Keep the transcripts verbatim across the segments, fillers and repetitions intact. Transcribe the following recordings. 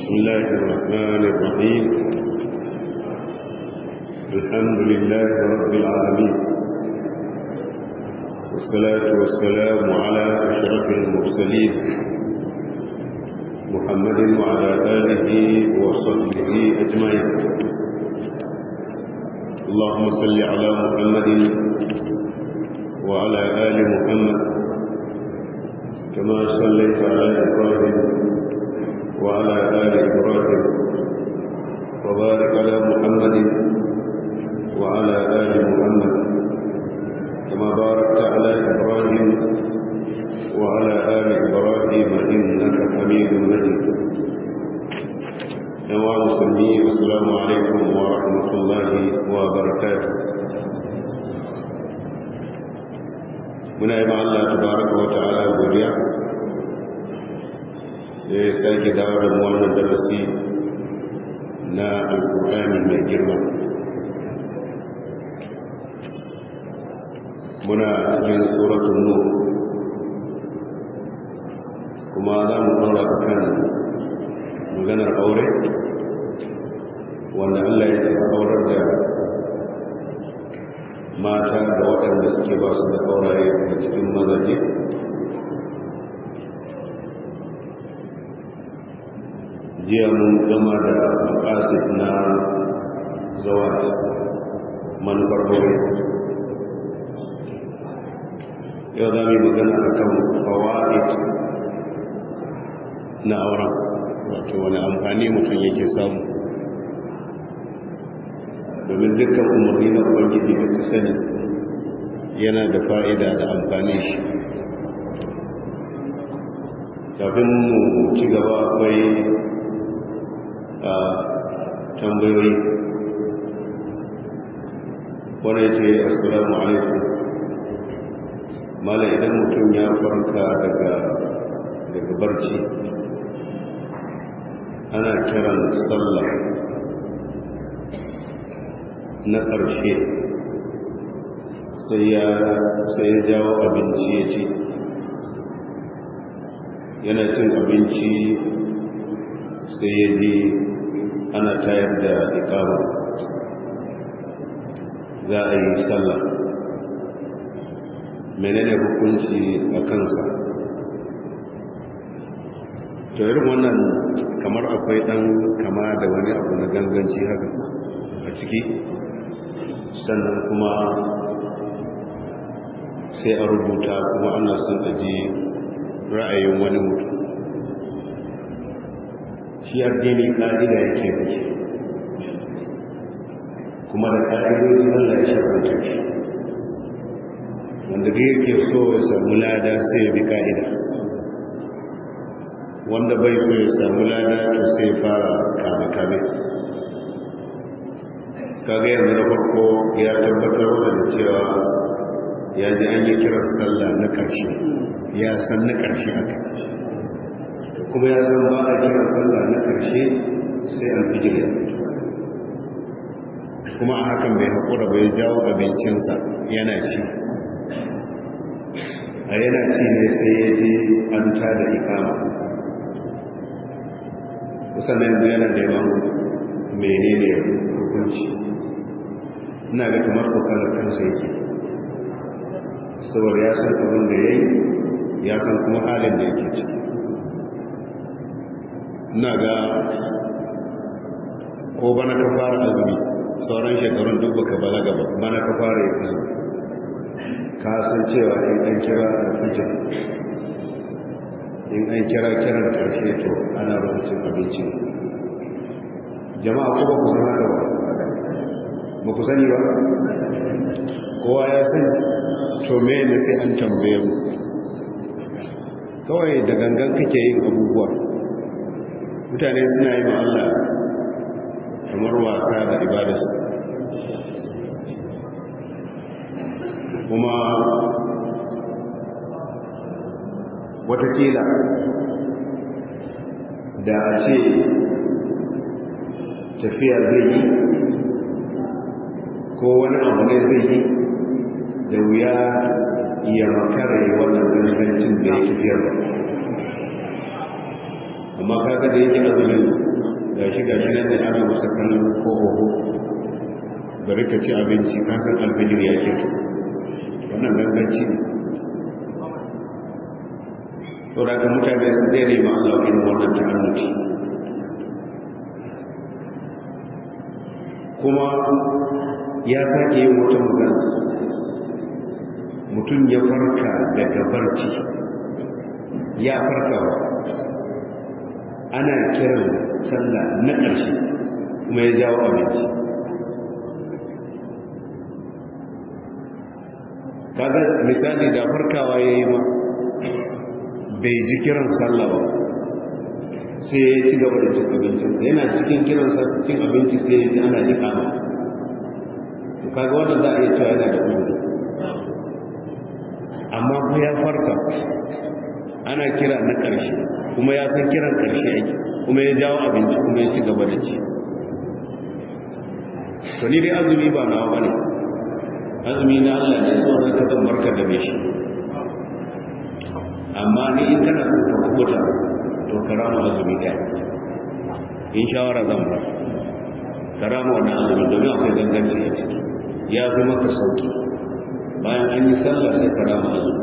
بسم الله الرحمن الرحيم. الحمد لله رب العالمين، والصلاة والسلام على أشرف المرسلين محمد وعلى آله وصحبه أجمعين. اللهم صل على محمد وعلى آل محمد كما صليت على إبراهيم وعلى آل إبراهيم، وبارك على محمد وعلى آل محمد كما باركت على إبراهيم وعلى آل إبراهيم إنك حميد مجيد. أيها المسلمين، السلام عليكم ورحمة الله وبركاته. muna yi Allah tabaraka wa ta'ala godiya da ya sake dawo da mu wannan darasi na alkur'ani mai girma. Muna cikin suratul nur, kuma za mu ɗora kan maganar aure wanda Allah ya ce aurar da mata da waɗanda suke ba su da auraye a cikin mazaje. Jiya mun gama da maqasid na zawaj, manufar aure. Yau za mu yi magana a kan fawaid na auren, wato wani amfani mutum yake samu. Domin dukkan umarni na ubangiji da ka sani yana da fa'ida da amfani shi. Kafin mu ci gaba akwai a tambayoyi. Wani ce assalamu alaikum, mala idan mutum ya farka daga daga barci ana kiran sallah na ƙarshe sai ya sai ya jawo abinci ya ci, yana cin abinci sai ya ji ana tayar da iqama za a yi sallah, menene hukunci a kansa? To irin wannan kamar akwai ɗan kama da wani abu na ganganci haka a ciki, sannan kuma sai a rubuta kuma ana son a ji ra'ayin wani mutum. Shi addini ƙa'ida yake fice, kuma da ƙa'idoji Allah ya shafanta shi, wanda da yake so ya samu lada sai ya bi ƙa'ida, wanda bai so ya samu lada to sai ya fara kame-kame. kaga yanzu na farko ya tabbatar da cewa ya ji an yi kiran sallah na ƙarshe, ya san na ƙarshe aka, kuma ya san ba a kiran sallah na ƙarshe sai an fijir ya fito, kuma a hakan bai haƙura bai jawo abincinsa yana ci. A yana ci ne sai ya ji an tada ikama, kusan yanzu yana neman menene hukunci. Ina ga kamar kokarin kansa yake, saboda ya san abin da ya yi, ya san kuma halin da yake ciki. Ina ga ko bana ka fara azumi, sauran shekarun duk baka balaga ba, bana ka fara yi azumi, ka san cewa in an kira alfijir, in an kira kiran karshe to ana lokacin abinci. Jama'a ko ba ku san haka ba? ba ku sani ba? Kowa ya sani, to me ne sai an tambaye mu? Kawai da gangan kake yin abubuwa, mutane suna yi ma Allah kamar wasa da ibadarsu, kuma watakila da a ce tafiya zai yi ko wani abu ne zai yi, da wuya ya makara yi wannan gangancin da ya tafiyar ba. amma kaga da yake azumin gashi gashi nan ne ana masa kallon ko oho bari ka ci abinci ka san alfijir ya ke wannan ganganci ne to daga mutane su zai nema Allah irin wannan ta'annuti kuma ya sake yin wata magana mutum ya farka daga barci ya farka ana kiran sallah na ƙarshe kuma ya jawo abinci kaga misali da farkawa ya yi ma bai ji kiran sallah ba sai ya ci gaba da cin abinci yana cikin kiran cin abinci sai ya ji ana ikama to kaga wannan za a iya cewa yana da uzuri amma ko ya farka ana kira na ƙarshe kuma ya san kiran ƙarshe ake kuma ya jawo abinci kuma ya ci gaba da ci to ni dai azumi ba nawa bane azumi na Allah ne so na ka zan barka da shi amma ni in kana son ka kubuta to karama azumi ɗaya in shawara zan ba karama wannan azumi domin akwai ganganci a ciki ya fi maka sauki bayan an yi sallah sai karama azumi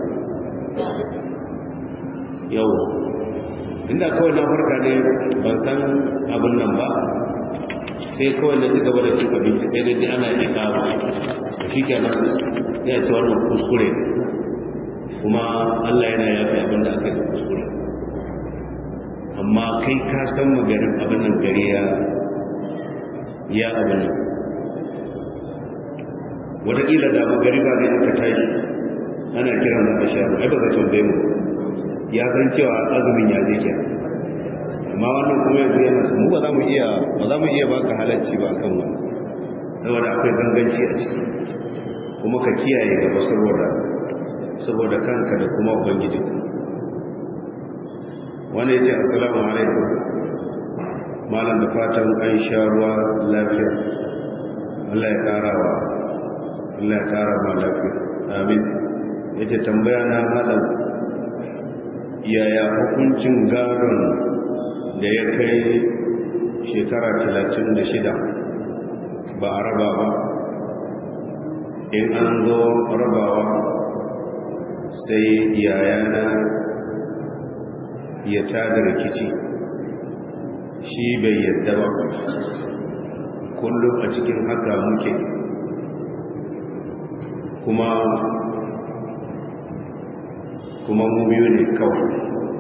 yau inda kawai na farka ne ban san abin nan ba sai kawai na ci gaba da cin abinci sai dai ana yi kawo shi kenan ya ce wannan kuskure kuma Allah yana yafi abin da aka yi kuskure amma kai ka san magarin abin nan gari ya ya abin nan wataƙila da magari ba ne aka tashi ana kiran da asha ai ba ka tambaye mu ya san cewa azumin ya je ke amma wannan kuma yanzu yana su mu ba za mu iya ba za mu iya baka halacci ba kan wannan saboda akwai ganganci a ciki kuma ka kiyaye gaba saboda saboda kanka da kuma ubangiji wanda ya ce assalamu alaikum malam da fatan an sha ruwa lafiya Allah ya kara wa Allah ya kara ma lafiya amin yace tambaya na malam yaya hukuncin gadon da ya kai shekara talatin da shida ba a raba ba in an zo rabawa sai yayana ya tada rikici shi bai yadda ba kullum a cikin haka muke kuma kuma mu biyu ne kawai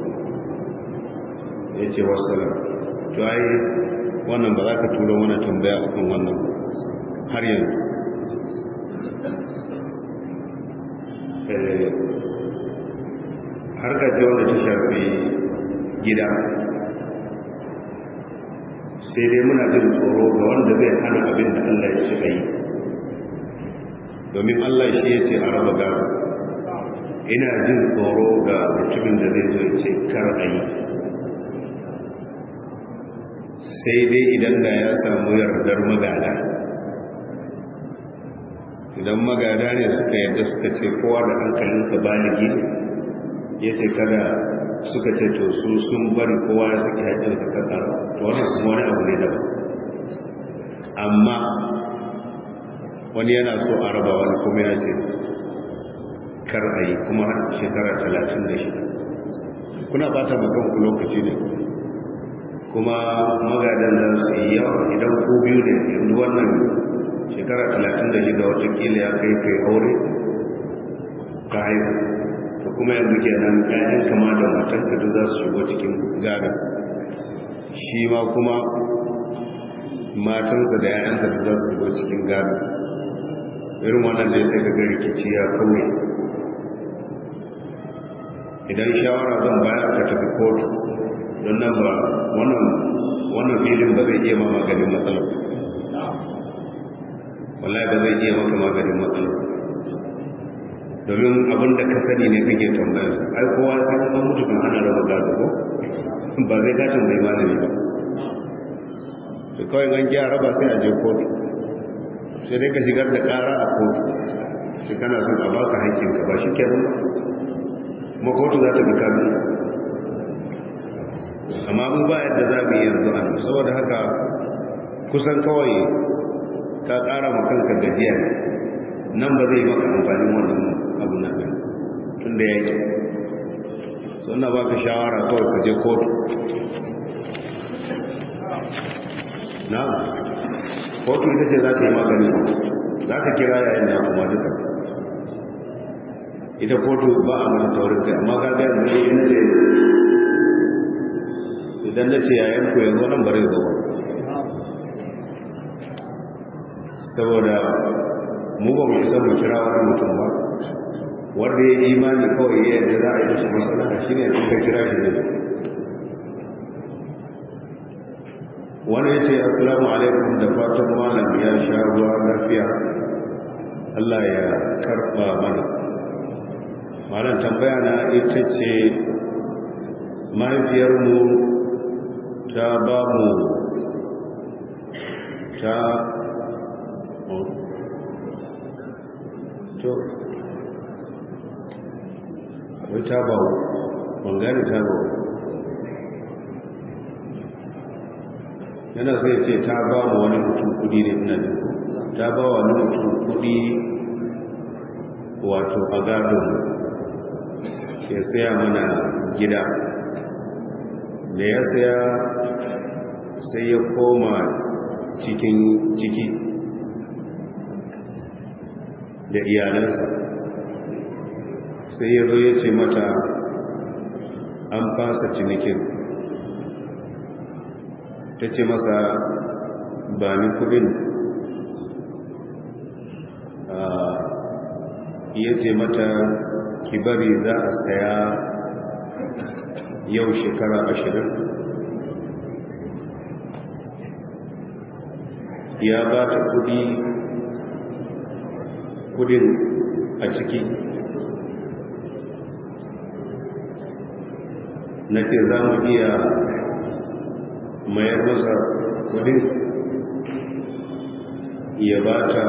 ya ce wasalam to ai wannan ba za ka tura wani tambaya akan wannan har yanzu harka ce wanda ta shafi gida sai dai muna jin tsoro ga wanda zai hana abin da Allah ya ce a yi domin Allah shi ya ce a raba gado ina jin tsoro ga mutumin da zai zo ya ce kar a yi sai dai idan da ya samu yardar magada idan magada ne suka yadda suka ce kowa da hankalinsa baligi ya ce kada suka ce to su sun bari kowa ya saki haƙƙinsa kasar to wani kuma wani abu ne daban amma wani yana so a raba wani kuma ya ce kar a yi kuma har shekara talatin da shida kuna bata makanku lokaci ne kuma magadan da su yi yawa idan ku biyu ne yanzu wannan shekara talatin da shida watakila ya kai kai aure ka haihu to kuma yanzu kenan ƴaƴan kama da matanka duk za su shigo cikin gadon shi ma kuma matansa da ƴaƴansa duk za su shigo cikin gadon irin wannan da ya sai ga rikici ya kawai idan shawara zan bayar ka tafi kotu don nan ba wannan wannan filin ba zai iya ma maganin matsalar wallahi ba zai iya maka maganin matsalar domin abin da ka sani ne kake tambayar su ai kowa sai an mutu kan ana raba gado ko ba zai ka tambayi malami ba to kawai an gyara raba sai a je kotu sai dai ka shigar da ƙara a kotu sai kana son a baka haƙƙinka ba shi kenan kuma kotu za ta bi kamin amma mu ba yadda za mu yi yanzu an saboda haka kusan kawai ka ƙara ma kanka gajiya ne nan ba zai maka amfanin wannan abu na ɗin tun da ya yi suna ba ka shawara kawai ka je kotu na kotu ita ce za ta yi magani za ka kira yayin da kuma duka ita kotu ba a mata taurin kai amma ka gaya zai yi ce idan na ce yayin ku yanzu nan bare zuwa saboda mu ba mu isa mu kira wani mutum ba wanda ya yi imani kawai ya yadda za a yi musu masana shi ne sun ka kira shi ne wani ya ce assalamu alaikum da fatan malam ya sha ruwa lafiya Allah ya karba mana malam tambaya na ita ce mahaifiyarmu ta ba mu ta to akwai ta ba bangare ta ba yana sai ce ta ba mu wani mutum kudi ne ina jin ta ba wani mutum kudi wato a gado ya saya mana gida da ya saya sai ya koma cikin ciki da iyalansa sai ya zo ya ce mata an fasa cinikin ta ce masa ba ni kudin ya ce mata ki bari za a saya yau shekara ashirin ya ba ta kudi kudin a ciki na ce za mu iya mayar masa kudin ya ba ta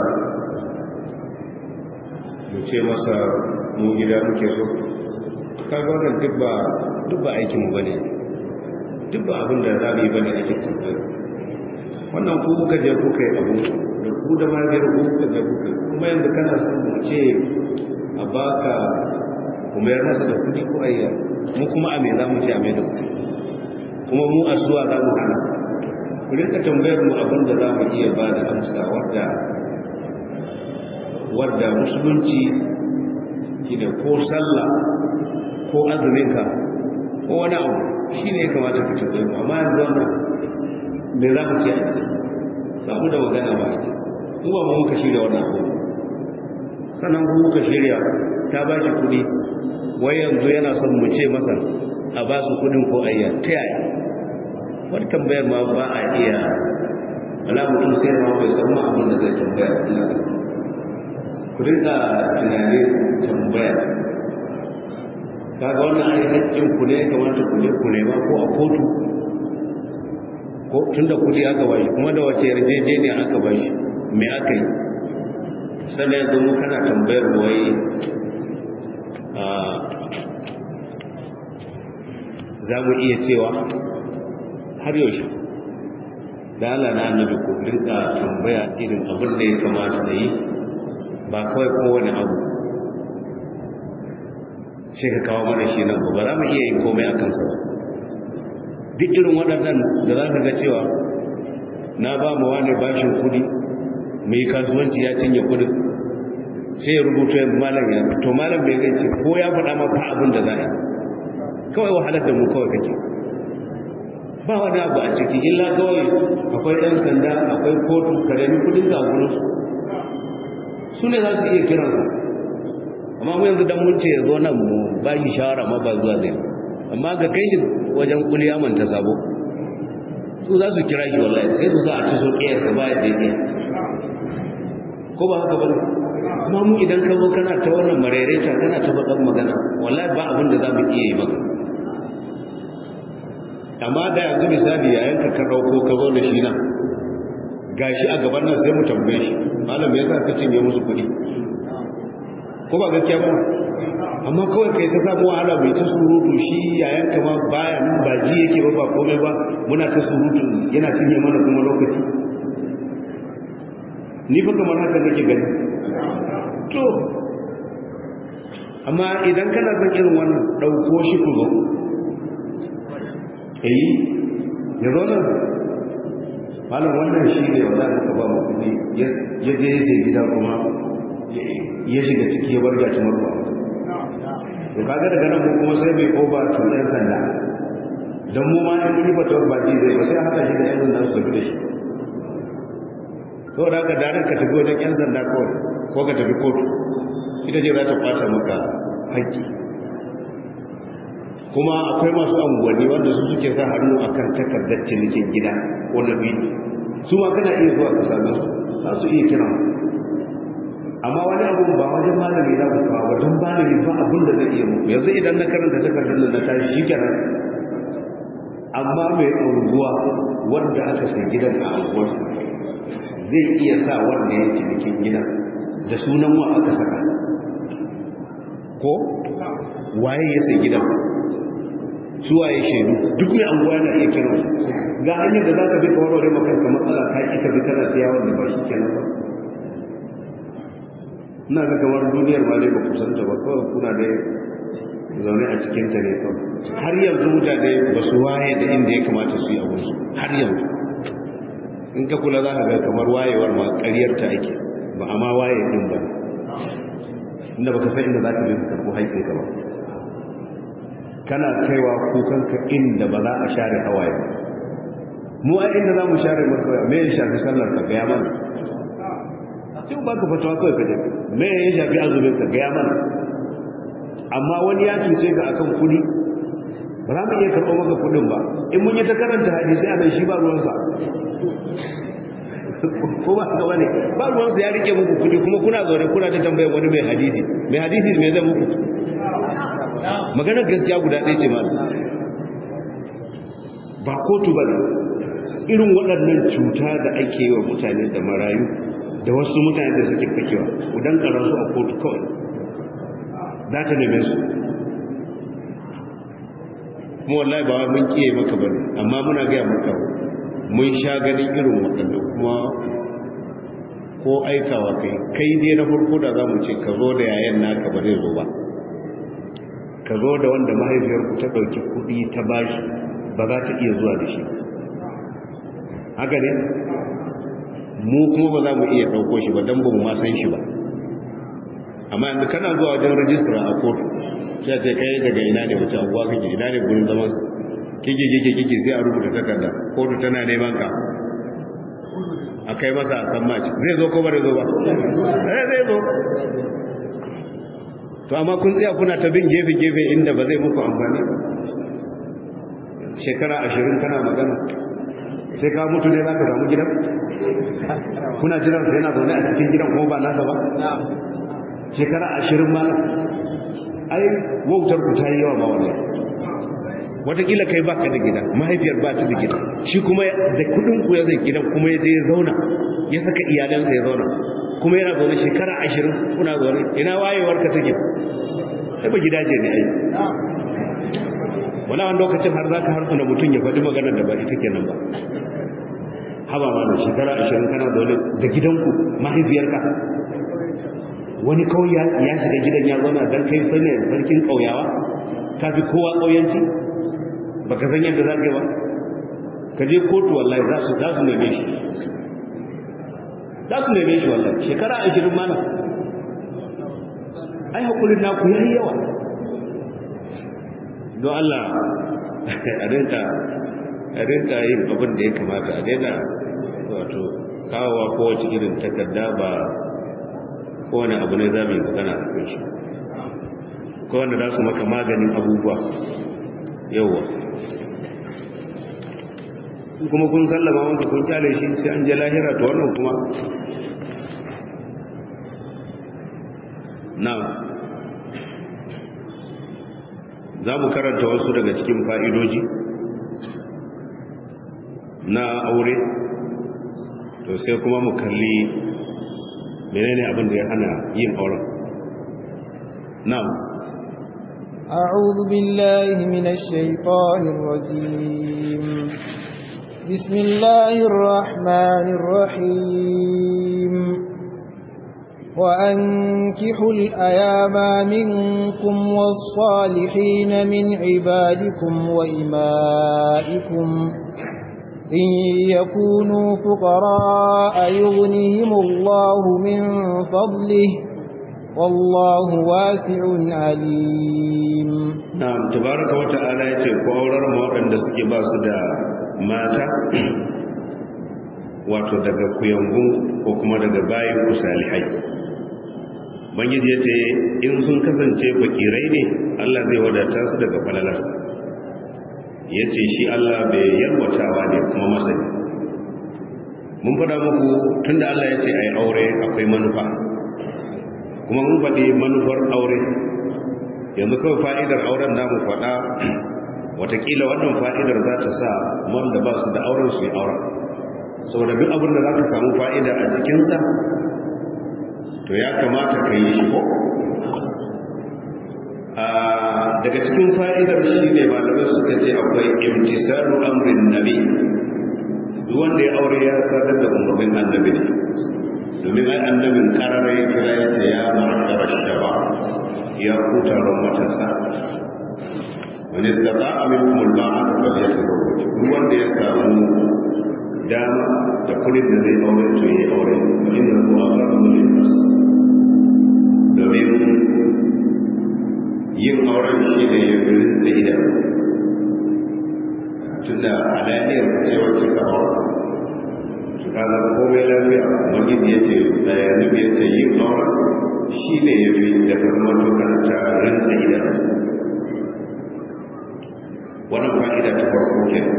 mu ce masa mu gida muke so kaga wannan duk ba duk ba aikin mu bane duk ba abin da za mu yi bane ake tabbata wannan ku kuka je kuka yi abu da ku da magiyar ku kuka je kuka kuma yanzu kana son mu ce a baka ku mayar masa da kudi ko ayya mu kuma a me za mu ce a mai da kudi kuma mu a suwa za mu hana ku rinka tambayar mu abin da za mu iya ba da amsa wadda wadda musulunci ki da ko sallah ko azuminka ko wani abu shi ne ya kamata ka tambaye mu amma yanzu wannan me za mu ce a ce ba mu da magana ba ake mu ba mu muka shirya wannan abu sannan ku muka shirya ta ba shi kuɗi wai yanzu yana son mu ce masa a ba su kuɗin ko ayya ta yaya wani tambayar ma ba a iya wala mutum sai ma bai san ma abin da zai tambaya illa ku rinka tunanin tambaya kaga wannan ai haƙƙin ku ne kamata ku je ku nema ko a kotu ko tunda kudi aka bashi kuma da wace yarjejeniya aka bashi me aka yi sannan yanzu mu kana tambayar wai a za mu iya cewa har yaushe da Allah na annabi ko rinka tambaya irin abin da ya kamata da yi ba kawai kowane abu sai ka kawo mana shi nan ba za mu iya yin komai a kansa ba duk irin waɗannan da za ka ga cewa na ba mu wane bashin kudi mai kasuwanci ya cinye kudin sai ya rubuta yanzu malam ya to malam bai zai ce ko ya faɗa ma fa abin da za a yi kawai wahalar da mu kawai kake ba wani abu a ciki illa kawai akwai ɗan sanda akwai kotu ka nemi kudin ga gurinsu su ne za su iya kiran su amma mu yanzu dan mun ce ya zo nan mu ba shi shawara ma ba zuwa zai amma ga kai shi wajen kuliya manta sabo su za su kira shi wallahi sai su za a ci so ƙiyar ka ba ya daidai ko ba haka bane amma mu idan ka zo kana ta wannan marereta kana ta faɗan magana wallahi ba abin da za mu iya yi maka amma da yanzu misali yayin ka ka ɗauko ka zo da shi nan gashi a gaban nan sai mu tambaye shi malam ya za ka cinye musu kuɗi ko ba gaskiya ba amma kawai kai ta samu wahala bai ta surutu shi yayan ka ma baya nan ba ji yake ba ba komai ba muna ta surutu yana cinye mana kuma lokaci ni fa kamar haka nake gani to amma idan kana son irin wannan dauko shi ku zo eh ya zo nan malam wannan shi ne wanda aka ba mu kudi ya je ya je gida kuma ya shiga ciki ya barga ci marwa to kaga daga nan kuma sai bai koba to ɗan sanda dan mu ma in mun fata ba ji zai ba sai haka shi da ɗan sanda su tafi da shi to da ka daren ka tafi wajen ɗan sanda kawai ko ka tafi kotu ita ce za ta kwata maka haƙƙi kuma akwai masu anguwanni wanda su suke sa hannu akan takardar cinikin gida ko na biyu su ma kana iya zuwa ka same su za su iya kira amma wani abu ba wajen malami za ku kawo wajen malami ba abin da zai iya muku yanzu idan na karanta takardar da na tashi shi kenan amma mai unguwa wanda aka sai gidan a unguwarsa zai iya sa wanda ya cinikin gidan da sunan wa aka saka ko waye ya sai gidan su waye shaidu duk mai anguwa yana iya kira su ga hanyar da za ka bi ka warware maka ka matsala ka ki ka bi kana siya wanda ba shi kenan ba ina ga kamar duniyar ma dai ba ku santa ba kawai kuna dai zaune a cikin ta ne kawai har yanzu mutane ba su waye da inda ya kamata su yi abun su har yanzu in ka kula za ka ga kamar wayewar ma ƙaryar ta ake ba a ma waye din ba inda baka san inda za ka bi ka karɓo haƙƙinka ba kana kaiwa kukanka inda ba za a share hawaye ba mu a inda za mu share maka me ya shafi sallar ka gaya mana sai ba ka fatawa kawai ka jabi me ya shafi azumin ka gaya mana amma wani ya cuce ka akan kudi ba za mu iya karɓo maka kudin ba in mun yi ta karanta hadisi a nan shi ba ruwansa ko ba ka bane ba ruwansa ya rike muku kudi kuma kuna zaune kuna ta tambayar wani mai hadisi mai hadisi me zai muku maganar gaskiya guda ɗaya ce ma ba kotu ba ne irin waɗannan cuta da ake yi wa mutane da marayu da wasu mutane da suke fakewa udan karansu a kotu kawai za ta neme su kuma wallahi ba mun kiye maka ba ne amma muna gaya maka mun sha ganin irin waɗanda kuma ko aikawa kai kai dai na farko da za mu ce ka zo da yayan naka ba zai zo ba ka zo da wanda mahaifiyarku ta ɗauki kuɗi ta bashi ba za ta iya zuwa da shi haka ne mu kuma ba za mu iya ɗauko shi ba don ba mu ma san shi ba amma yanzu kana zuwa wajen rajistra a kotu sai ce kai daga ina ne wace abuwa kake ina ne gurin zaman kike kike kike sai a rubuta takarda kotu tana neman ka a kai masa a san maci zai zo ko ba zai zo ba zai zo to amma kun tsaya kuna ta bin gefe-gefe inda ba zai muku amfani ba shekara ashirin kana magana sai ka mutu ne za ka samu gidan kuna jiran sai yana zaune a cikin gidan ko ba nasa ba shekara ashirin ma ai wautar ku ta yi yawa ma wannan watakila kai ba ka da gida mahaifiyar ba ta da gida shi kuma da kudin ku ya zai gidan kuma ya je ya zauna ya saka iyalansa ya zauna kuma yana zaune shekara ashirin kuna zaune ina wayewar ka take sai ba gidaje ne ai wala wani lokacin har za ka harfuna mutum ya faɗi maganar da ba ita kenan ba haba ma da shekara ashirin kana zaune da gidanku mahaifiyarka wani kawai ya shiga gidan ya zauna don kai sanya sarkin ƙauyawa ka fi kowa ƙauyanci ba ka san yadda za ka yi ba ka je kotu wallahi za su neme shi za su neme shi wallahi shekara ashirin mana ai haƙurin naku ya yi yawa don Allah a rinka a rinka yin abin da ya kamata a daina wato kawowa kowace irin takarda ba kowane abu ne za mu yi magana a kan shi kowane za su maka maganin abubuwa yawa kuma kun sallama wanda kun kyale shi sai an je lahira to wannan kuma na za mu karanta wasu daga cikin fa'idoji na aure to sai kuma mu kalli menene abin da ya hana yin auren na'am أعوذ بالله من الشيطان الرجيم بسم الله الرحمن الرحيم وأنكحوا الأيام منكم والصالحين من عبادكم وإمائكم إن يكونوا فقراء يغنهم الله من فضله والله واسع عليم. نعم تبارك وتعالى yace ku aurar mu waɗanda suke ba su da mata wato daga kuyangu ko kuma daga bayin ku salihai. Bangiji yace in sun kasance fakirai ne Allah zai wadata su daga falalarsa. Yace shi Allah bai yalwatawa ne kuma masani. Mun faɗa muku tunda Allah yace ai aure akwai manufa. Kuma mun faɗi manufar aure. Yanzu kawai fa'idar auren namu faɗa watakila wannan fa'idar za ta sa wanda ba su da auren su yi auren. Saboda duk abin da za ka samu fa'ida a cikinsa to ya kamata ka yi shi ko? Daga cikin fa'idar shi ne malamai suka ce akwai imtisalu amrin nabi. Duk wanda ya aure ya sadar da umarnin annabi ne. Domin ai annabin karara ya kira ya ce ya ma'ashara shaba ya ku taron matasa. Wani tsada amin kuma ba'a da ba ya tsaro. Duk wanda ya samu dama da kudin da zai aure to ya aure inda kuwa ba su ne domin yin auren shi ne ya fi da idan tun da halaliyar cewar cika aure su kaza komai lafiya magid ya ce daya nufi ya ce yin auren shi ne ya fi da karmar tukar tarin da idan wannan fa'ida ta farko kenan.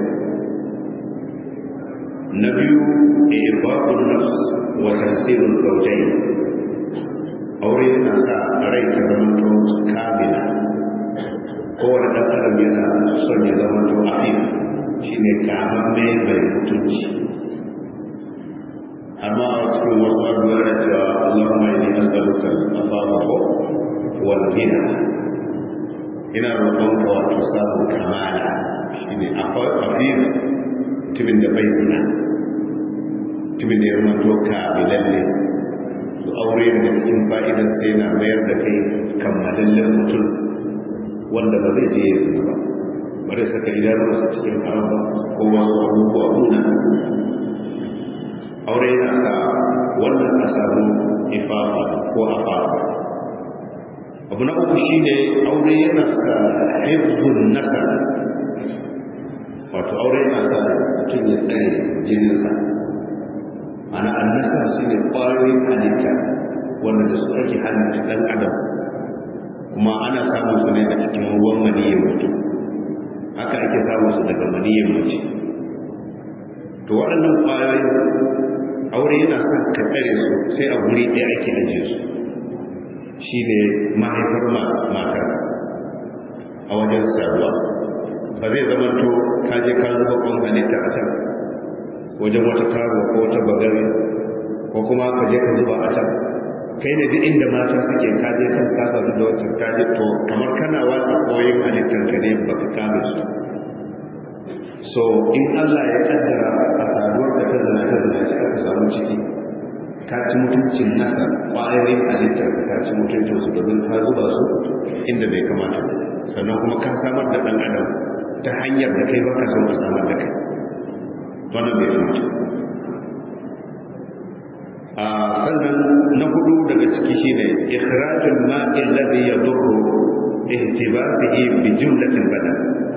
Na biyu ibabun nafs wa tasirul zawjayn aure yana sa rai ta zama to kamila kowane ɗan adam yana son ya zama to afif shine kamar mai mai mutunci amma a cikin wasu abubuwa da cewa Allahumma inni as'aluka al-afafa wal ghina ina roƙon ka wato samun kamala shine afif mutumin da bai zina mutumin da ya zama toka bilalle su aure daga cikin fa'idan sai na mayar da kai kammalallen mutum wanda ba zai je ya zina ba ba zai saka idanunsa cikin haram ba ko wasu abubuwa muna aure yana sa wannan a samu ifafa ko afafa. Abu na uku shi ne aure yana sa hifzun nasar wato aure yana sa mutum ya tsare jininsa ana annasa shi ne ƙwayoyin halitta wanda da su ake halitta ɗan adam kuma ana samun su ne a cikin ruwan maniyyar mutum haka ake samun su daga maniyyar mace to waɗannan ƙwayoyin aure yana sa ka tsare su sai a guri ɗaya ake ajiye su shi ne mahaifar matar a wajen saduwa ba zai zamanto ka je ka zuba kwan halitta a can wajen wata karo ko wata bagare ko kuma ka je ka zuba a can kai ne duk inda mata suke ka je kan ka sadu da wacce ka je to kamar kana watsa koyin halittar ka ne baka kame su so in Allah ya kaddara a saduwar da ta zana ta zana shi aka samu ciki ka ci mutuncin nasa ƙwayoyin halittar ka ci mutuncin su domin ka zuba su inda bai kamata sannan kuma ka samar da ɗan adam ta hanyar da kai baka son ka samar da kai wannan bai kamata a sannan na hudu daga ciki shine ikhrajul ma'i alladhi yadurru ihtibabihi bi jumlatil badan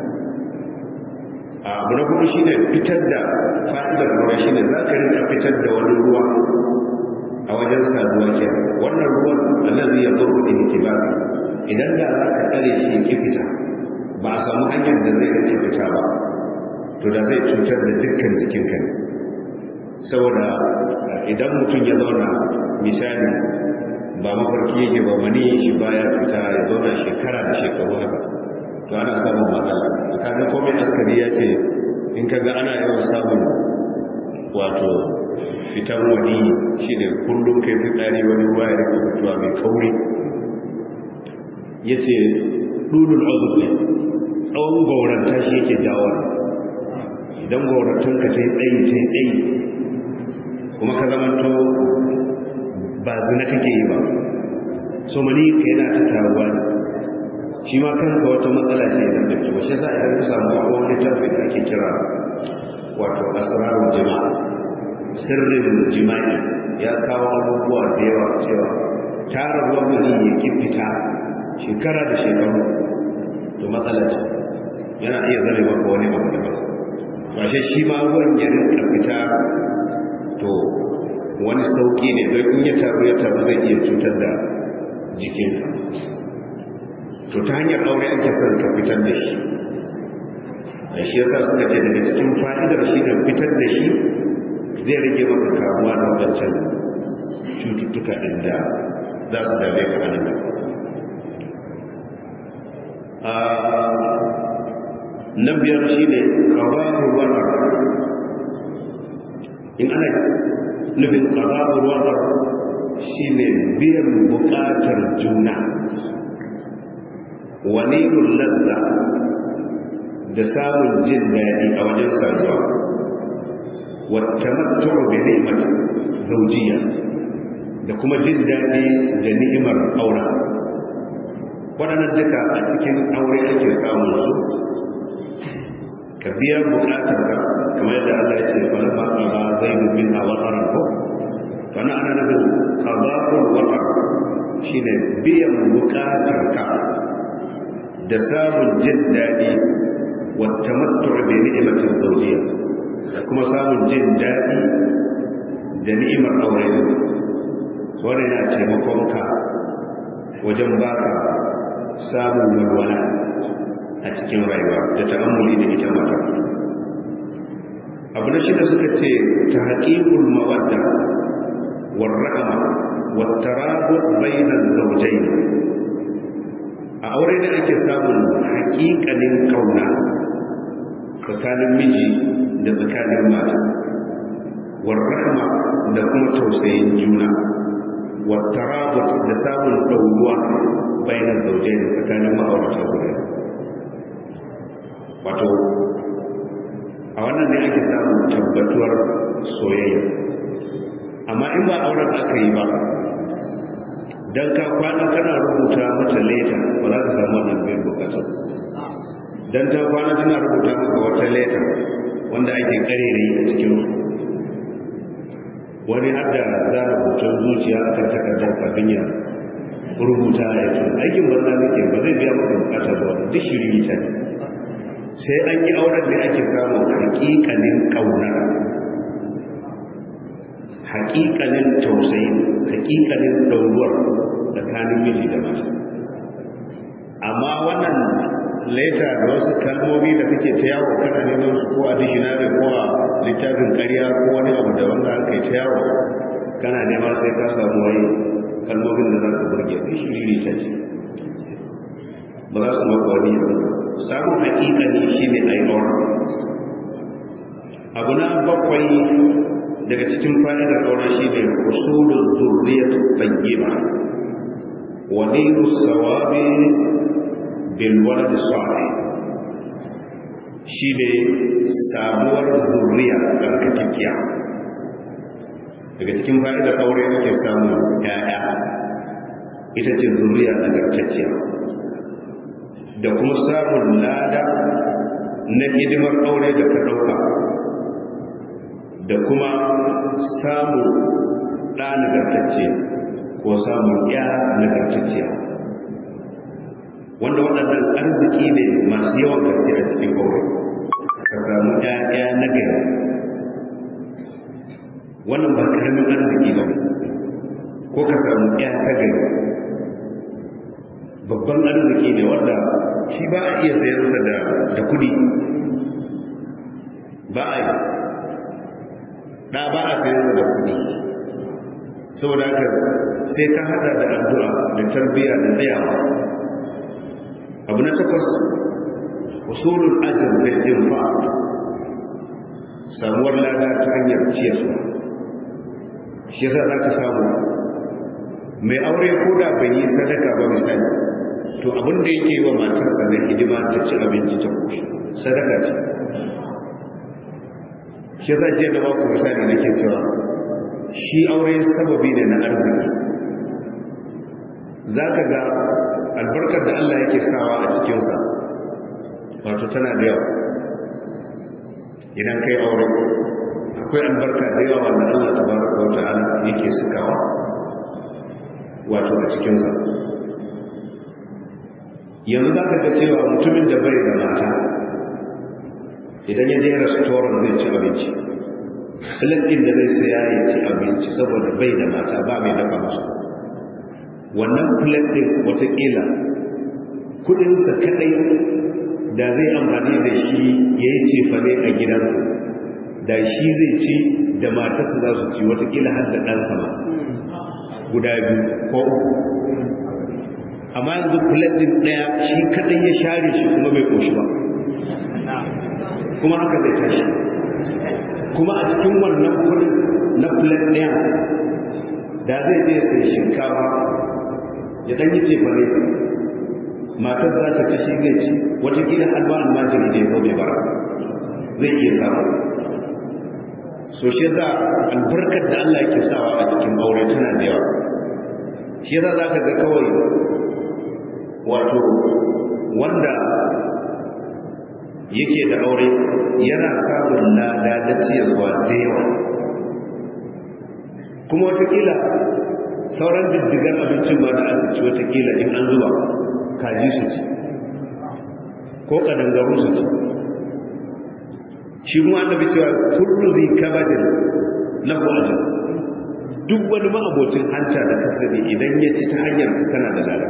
abu na hudu shine fitar da fa'idar ruwa shine zaka rinka fitar da wani ruwa a wajen saduwa ke wannan ruwan alladhi yadurru ihtibabi idan da zaka tsare shi ki fita ba a samu hanyar da zai rike fita ba to da zai cutar da dukkan jikinka ne saboda idan mutum ya zauna misali ba mafarki yake ba mani shi baya fita ya zauna shekara da shekaru haka to ana samun matsala kaga komai askari ya ce in kaga ana yawan samun wato fitan wani shine kullum kai fitsari wani ruwa ya rike fitowa mai kauri yace dulul uzub ne tsawon gauranta shi yake jawo idan gaurantan ka tai tsayi tai tsayi kuma ka zamanto ba zina kake yi ba so mani ka yana ta taruwa ne shi ma kanka wata matsala ce idan da ke shi za a yi samu a wani tafi da ake kira wato asrarul jima'a sirrin jima'i ya kawo abubuwa da yawa cewa tara ruwan mani ya ki fita shekara da shekaru to matsala ce yana iya zare maka wani abu da ba ba shi shi ma ruwan ya rinka fita to wani sauki ne don in ya taru ya taru zai iya cutar da jikinka to ta hanyar aure ake son ka fitar da shi da shi yasa suka ce daga cikin fa'idar shi da fitar da shi zai rage maka kamuwa da wadancan cututtuka ɗin da za su dame ka nan na biyar shi ne ƙaza'ur watar in ana nufin ƙaza'ur watar shi ne biyan buƙatar juna walilul ladda da samun jin daɗi a wajen saduwa wata maturu da ni'imar zaujiya da kuma jin daɗi da ni'imar aura waɗannan duka a cikin aure ake samun su ka biya buƙatar ka kamar yadda Allah ya ce bal ma qada zaidu min awtaran ko kana ana nufin qada'ul watar shine biyan buƙatar ka da samun jin daɗi wata mattur da ni'imatin zaujiya da kuma samun jin daɗi da ni'imar aure wanda yana taimakonka wajen baka samun walwala a cikin rayuwa da ta'ammuli da ita mata abu na shida suka ce ta haƙiƙul mawadda warrahama wattarabut bainal zawjayn a aure da ake samun haƙiƙanin kauna tsakanin miji da tsakanin mata warrahma da kuma tausayin juna wattarabut da samun ɗauruwa bainal zawjayn tsakanin ma'aurata guda wato a wannan ne ake samun tabbatuwar soyayya amma in ba auren aka yi ba dan ka kwana kana rubuta mata leta ba za ka samu wannan biyan bukatar dan ta kwana tana rubuta maka wata leta wanda ake karere a cikin wani hadda za a rubuta zuciya a kan takardar kafin ya rubuta ya ce aikin banza nake ba zai biya maka bukatar ba duk shiri ta ne sai an yi auren da ake samun hakikanin kauna hakikanin tausayi hakikanin ɗauruwar tsakanin miji da mata amma wannan leta da wasu kalmomi da kake ta yawo kana neman su ko a dictionary ko a littafin ƙarya ko wani abu da wanda aka ta yawo kana nema sai ka samu wani kalmomin da za ka burge da shiriri ta ce ba za su maka wani samun hakikani shi ne a yi abu na bakwai daga cikin fa'idar aure shi ne usulul zurriyat tayyiba wa nilu sawabi bil walad salih shi ne samuwar zurriya tsarkakakkiya daga cikin fa'idar aure ake samun ya'ya ita ce zurriya nagartacciya da kuma samun lada na hidimar aure da ka ɗauka da kuma samun ɗa nagartacce ko samun ya nagartacciya wanda waɗannan arziki ne masu yawan gaske a cikin aure ka samu ya nagari wannan ba ƙaramin arziki ba ko ka samu ya tagari babban arziki ne wanda shi ba a iya sayarsa da kudi ba a yi da ba a sayarsa da kudi saboda haka sai ka hada da addu'a da tarbiyya da tsayawa abu na takwas usulul ajr bil infaq samuwar lada ta hanyar ciyarwa shi yasa zaka samu mai aure ko da bai yi sadaka ba misali to abin da yake yi wa matarsa na hidima ta ci abinci ta koshi sadaka ce. shi za je da ba ku misali nake cewa shi aure sababi ne na arziki. za ka ga albarkar da Allah yake sawa a cikinsa wato tana da yawa. idan kai aure akwai albarka da yawa wanda Allah tabaraka wa ta'ala yake sakawa wato a cikinsa. yanzu za ka ga cewa mutumin da bai da mata idan ya je restaurant zai ci abinci, plate ɗin da zai saya ya ci abinci saboda bai da mata ba mai dafa masa wannan plate ɗin watakila kudinsa kadai da zai amfani da shi ya yi cefane a gidansa da shi zai ci da matarsa za su ci watakila har da ɗansa ma guda biyu ko uku. amma yanzu plate ɗin ɗaya shi kadai ya share shi kuma bai koshi ba, kuma haka zai tashi. kuma a cikin wannan kudin na plate ɗaya da zai je sai shinkafa ya ɗan yi cefane matar za ta ci shi zai ci watakila halwa almajiri da ya zo mai bara zai iya samu. so shi za albarkar da Allah yake sawa a cikin aure tana da yawa. shi za za ka ga kawai wato wanda yake da aure yana samun lada da ciyarwa da yawa, kuma watakila sauran diddigar abincin ma da aka ci watakila in an zuba kaji su ci ko kadangaru su ci. shi kuma annabi cewa kullu zai kabadin lahu ajr, duk wani ma'abocin hanta da kasani idan ya ci ta hanyar ka kana da lada.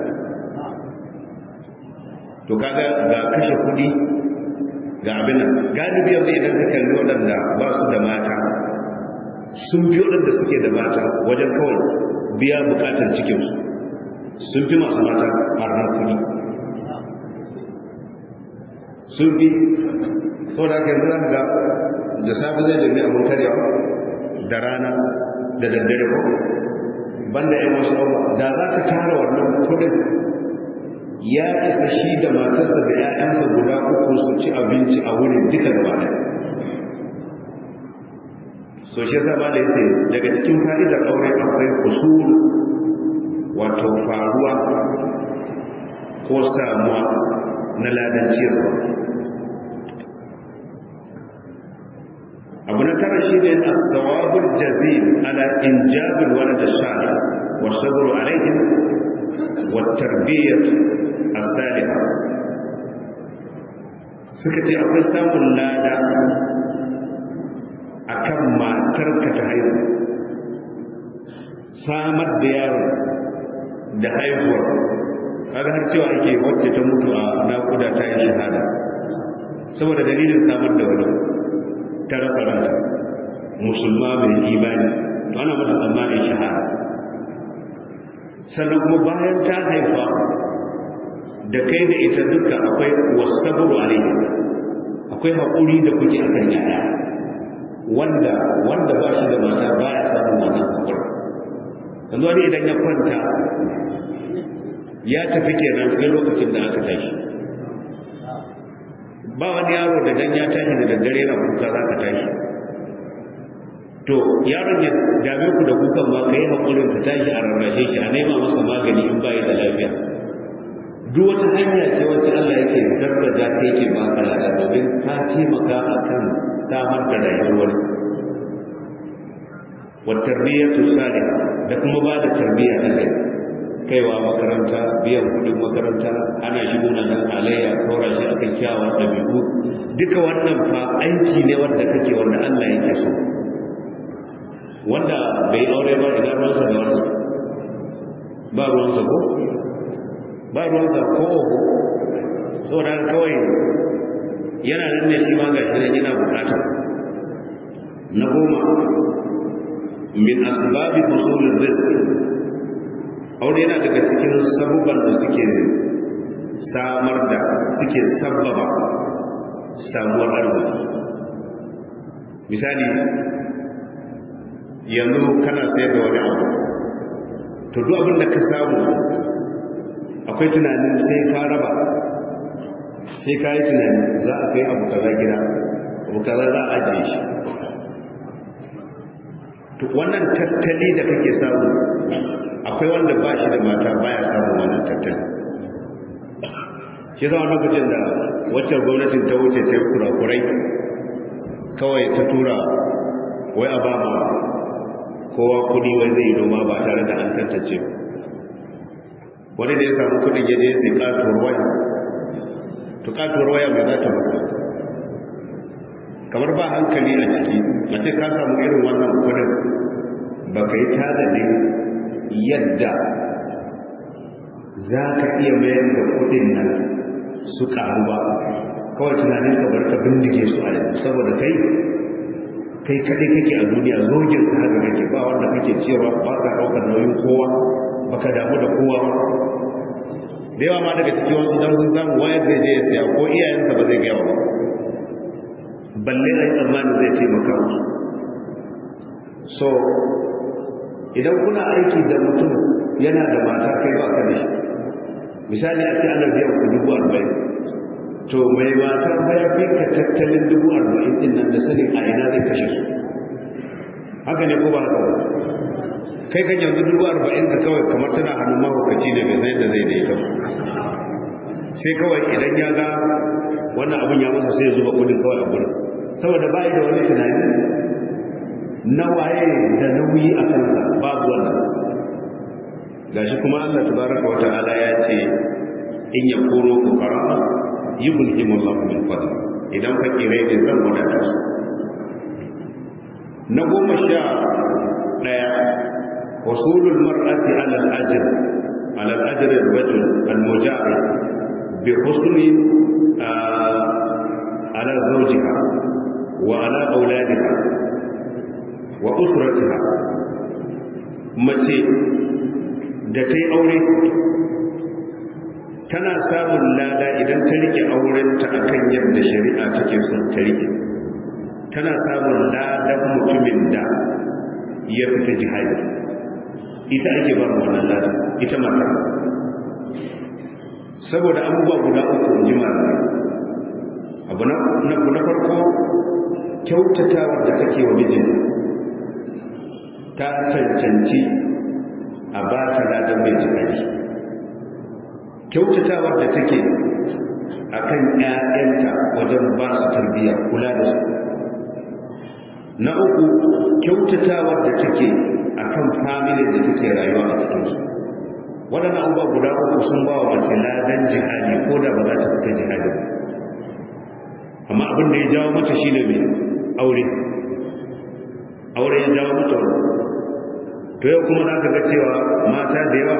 to kaga ga kashe kudi ga abin nan galibi yanzu idan ka kalli waɗanda ba su da mata sun fi waɗanda suke da mata wajen kawai biya bukatar cikinsu sun fi masu mata harnar kudi sun fi. sau da aka yanzu za ga da safi zai jami abin karyawa da rana da daddare ko banda yan wasu abuwa da za ka tara wannan kudin ya isa shi da matarsa da 'ya'yansa guda uku su ci abinci a wurin duka gaba ɗaya. so shi yasa ba da yace daga cikin fa'idar aure akwai usul wato faruwa ko samuwa na ladan ciyarwa. abu na tara shi ne as-sawabul jazil ala injabil walad as-salih wa sabru alayhim wa tarbiyyah as-salihah. suka ce akwai samun lada akan matarka ta haihu, samar da yaro da haihuwar. kaga har cewa ake wacce ta mutu a naƙuda ta yi shahada saboda dalilin samar da wani ta rasa ranta, musulma mai imani to ana mata tsammanin shahada. sannan kuma bayan ta haifa da kai da ita duka akwai wasabru alaihi, akwai haƙuri da kuke akan yaya wanda wanda ba shi da mata baya samun wannan haƙuri. yanzu wani idan ya kwanta ya tafi kenan sai lokacin da aka tashi. ba wani yaro da dan ya tashi da daddare na kuka za ka tashi, to yaron ya dame ku da kukan ma ka yi haƙurin ka tashi a rarrashe shi a nema masa magani in bayi da lafiya. duk wata hanya ce wacce Allah yake darbaja ta yake ba ka lada domin ka taimaka a kan samar da rayuwar wani. wa tarbiyyatu salihah da kuma ba da tarbiyya ta kai, kaiwa makaranta, biyan kudin makaranta, ana shi munanan halayya, kora shi akan kyawawan ɗabi'u. duka wannan fa aiki ne wanda kake wanda Allah yake so. wanda bai aure ba idan ruwansa da wannan ba ruwansa ko ba ruwansa ko oho, saboda kawai yana nan ne shi ma ga shi nan yana bukata. na goma min asbabi husulul rizq, aure yana daga cikin sabubban da suke samar da suke sabbaba samuwar arziki. misali yanzu kana sayar da wani abu, to duk abin da ka samu akwai tunanin sai ka raba sai ka yi tunani za a kai abu kaza gida abu kaza za a ajiye shi. Wannan tattali da kake samu akwai wanda ba shi da mata baya samun wannan tattali. Shi zama lokacin da wacce gwamnatin ta wuce ta yi kurakurai kawai ta tura wai a ba ma kowa kudi wai zai yi noma ba tare da an tantance wani da ya samu kudin ya je sai katuwar waya to katuwar waya mai za ta maka kamar ba hankali a ciki a ce ka samu irin wannan kudin ba ka yi tanadin yadda za ka iya mayar da kudin nan su karu ba kawai tunanin ka bar ka bindige su a yanzu saboda kai kai kadai kake a duniya zogin ka haka kake ba wanda kake cewa ba ka daukar nauyin kowa baka damu da kowa ba da yawa ma daga cikin wasu dan sun samu wayar zai je ya siya ko iyayensa ba zai gaya ba balle a yi tsammanin zai taimaka musu. So idan kuna aiki da mutum yana da mata kai ba ka da shi misali a ce ana biyan ku dubu arba'in to mai mata ya fi ka tattalin dubu arba'in din nan da sanin a ina zai kashe su haka ne ko ba haka ba kai kan yanzu dubu arba'in ka kawai kamar tana hannun mahaukaci ne bai zai da zai da ita sai kawai idan ya ga wannan abin ya masa sai ya zuba kudin kawai a gurin saboda ba da wani tunani na waye da nauyi a kansa babu wannan gashi kuma Allah tabaraka wa ta'ala ya ce in yakunu fuqara yughnihimullahu min fadli idan fakirai ne zan wadata su. Na goma sha ɗaya wasulul mar'ati ala al-ajr ala al-ajr ar-rajul al-mujahid bi husni ala zawjiha wa ala auladiha wa usratiha. Mace da ta yi aure tana samun lada idan ta rike aurenta akan yadda shari'a take son ta rike. Tana samun ladan mutumin da ya fita jihadi, ita ake ba wannan ladan, ita mata. Saboda abubuwa guda uku in ji malamai. Abu na farko kyautatawar da take wa mijinta ta cancanci a ba ta ladan mai jihadi. Kyautatawar da take a kan ‘ya'yanta wajen ba su tarbiyya kula da su. Na uku kyautatawar da take a kan familin da take rayuwa a cikinsu. Waɗannan abubuwa guda uku sun ba wa mace ladan jihadi ko da ba za ta fita jihadi ba. Amma abin da ya jawo mata shi ne mai aure. Aure ya jawo mata wani. To yau kuma za ka ga cewa mata da yawa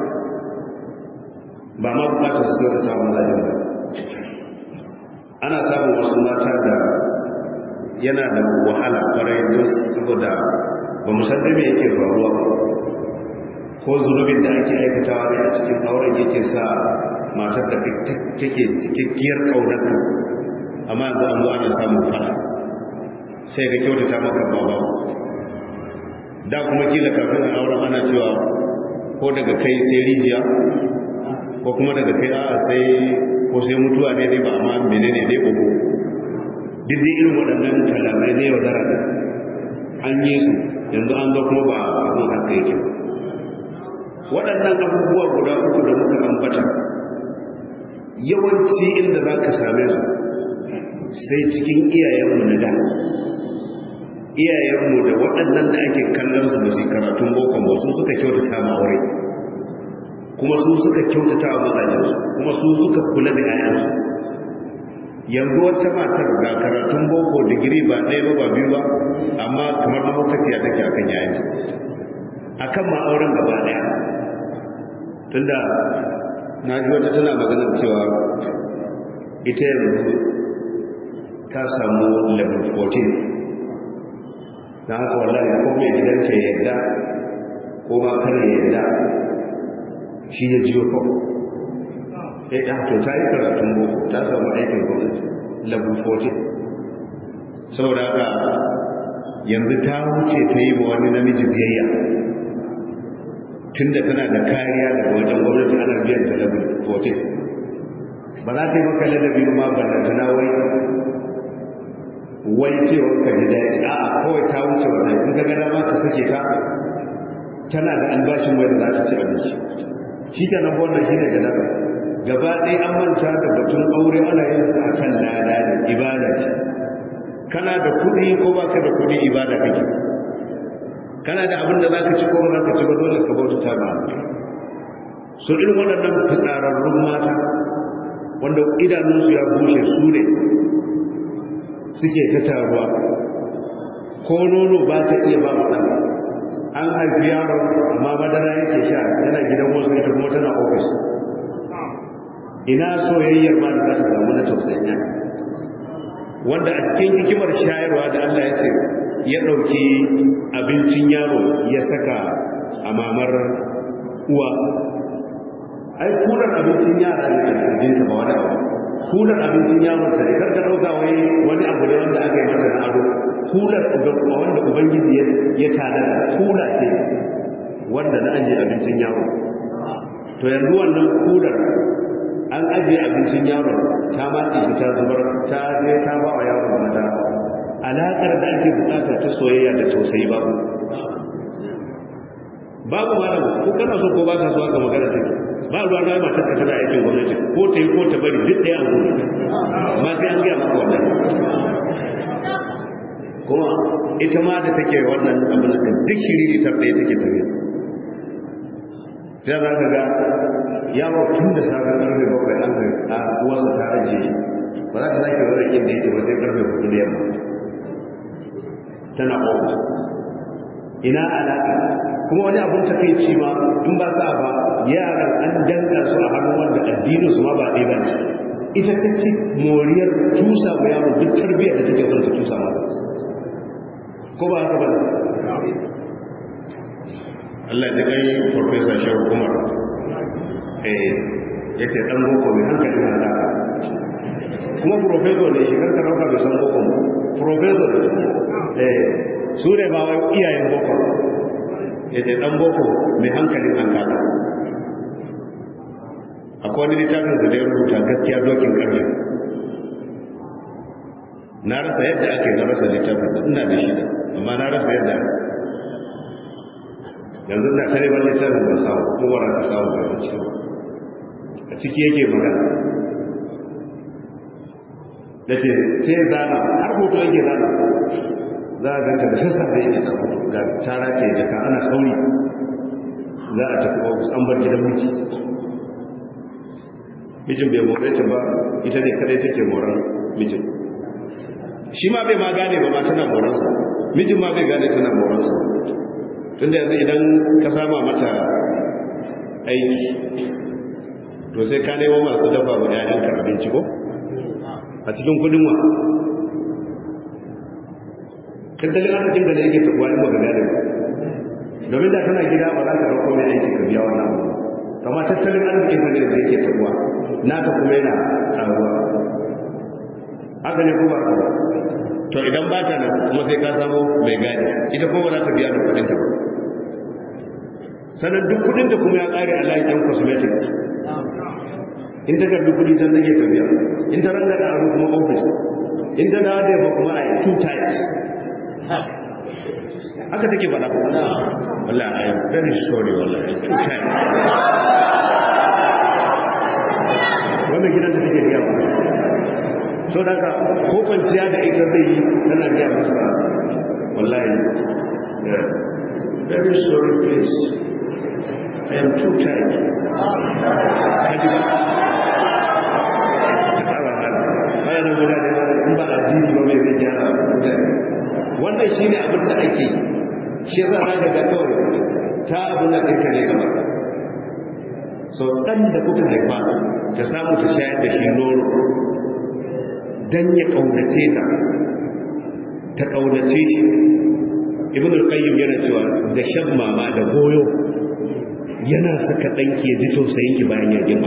ba ma bukatar su da samun mazajen ba. Ana samun wasu mata da yana da wahala kwarai don saboda ba mu san me yake faruwa ko zunubin da ake aikatawa ne a cikin auren yake sa matar da take cikakkiyar ƙaunarka amma yanzu an zo ana samun fara sai ka kyautata maka baba da kuma kila kafin auren ana cewa ko daga kai sai rijiya ko kuma daga kai a'a sai ko sai mutuwa ne dai ba amma menene dai uku duk dai irin waɗannan kalamai ne yau dara da an yi su yanzu an zo kuma ba abin haka yake waɗannan abubuwa guda uku da muka ambata yawanci inda za ka same su sai cikin iyayenmu na da iyayenmu da waɗannan da ake kallon su da su karatun boko ba su suka kyautata ma aure kuma su suka kyautata wa mazajensu kuma su suka kula da 'ya'yansu. Yanzu wata matar ga karatun boko digiri ba ɗaya ba ba biyu ba amma kamar mahaukaciya take akan 'ya'yanta akan ma auren gaba ɗaya. Tunda na ji wata tana maganar cewa ita yanzu ta samu level fourteen na haka wallahi ko mai gidanta ya yadda ko ba kar ya yadda shi ya jiyo kawai sai ya to ta yi karatun boko ta samu aikin gwamnati level fourteen saboda haka yanzu ta wuce ta yi ma wani namiji biyayya tunda tana da kariya daga wajen gwamnati ana biyan ta level fourteen ba za ta yi maka ladabi ma ballantana wai wai cewa ka ji daɗi a kawai ta wuce wannan in ka ga dama ka sake ta tana da albashin wai da za ta ci abinci shi ke nan wannan shi ne da nan gaba ɗaya an manta da batun aure ana yin sa akan lada da ibada ce kana da kuɗi ko ba ka da kuɗi ibada kake kana da abin da za ka ci ko ba za ka ci ba dole ka bauta ta ba so irin waɗannan fitsararrun mata wanda idanunsu ya bushe su ne suke ta taruwa ko nono ba ta iya ba mu ɗan an haifi yaron amma madara yake sha yana gidan wasu ita kuma tana ofis ina soyayyar ma da za ta samu na tausayin wanda a cikin hikimar shayarwa da Allah ya ce ya ɗauki abincin yaro ya saka a mamar uwa ai kular abincin yara ne a cikin ba wani abu kular abincin yaron ta ne karka ɗauka wai wani abu ne wanda aka yi masa na ado kular wanda ubangiji ya tada kula ce wanda na ajiye abincin yaro to yanzu wannan kular an ajiye abincin yaro ta matse shi ta zubar ta je ta ba wa yaro mata alaƙar da ake bukata ta soyayya da tausayi babu babu malam ko kana so ko ba ka so aka magana take ba ruwa na matar ka tana aikin gwamnati ko ta yi ko ta bari duk ɗaya a gudu amma sai an gaya maka wannan kuma ita ma da take wannan abin da duk shiriri ta ɗaya take tafiya sai za ka ga yawo tun da safe karfe bakwai an ga a uwarsa ta ajiye ba za ka sake zara inda yake ba sai karfe hudu da yamma tana ofis ina alaƙa kuma wani abin ta kai ci ma in ba sa ba yaran an danka su a hannun wanda addinin su ma ba ɗaya ba ne ita ta ci moriyar tusa ma yaro duk tarbiyyar da take son ta tusa ma ko ba haka ba Allah ya kai Professor Shehu Umar eh yace dan boko mai hankali na da kuma professor ne shi karka rauka bai san boko professor eh su ne ba wai iyayen boko yace dan boko mai hankali an kada akwai wani littafin da ya rubuta gaskiya dokin karfe na rasa yadda ake na rasa littafin ina da shi amma na rasa yadda yanzu na tare ban littafin ba samu ko wara ka samu ba ciki a ciki yake magana da ce sai zana har hoto yake zana za a ganta da sassa da yake ga tara ce jaka ana sauri za a tafi ofis an bar gidan miji mijin bai more ta ba ita ne kadai take moran mijin shi ma bai ma gane ba ma tana moransa mijin ma bai gane tana moransa tunda yanzu idan ka sama mata aiki to sai ka nemo masu dafa wa ƴaƴanka abinci ko a cikin kudin wa tattalin arzikin da yake tabuwa in baka gane ba domin da kana gida ba za ka dauko mai aiki ka biya wannan abu amma tattalin arzikin da yake tabuwa naka kuma yana karuwa haka ne ko ba haka ba to idan ba ta nan kuma sai ka samu mai gadi ita kuma za ta biya da kudin ta ba sannan duk kudin da kuma ya kare a layin cosmetic in ta garbi kudi can zage ta biya in ta ranga da abu kuma office in ta dawo da ba kuma a yi two times haka take faɗa wallahi I am very sorry wallahi two times wannan gidan da take biya ba so daga ko kwanciya da ita zai yi tana biya masa wallahi very sorry please I am too tired kaji ba bayan da guda da in ba addini ba mai zai gyara wannan shine abin da ake shi za a ga kawai ta abin da kake ne gaba so dan da kuka haifa ta samu ta shayar da shi nono dan ya kaunace ta ta kaunace shi ibn al-qayyim yana cewa da shan mama da goyo yana saka danki ya ji tausayin ki bayan ya girma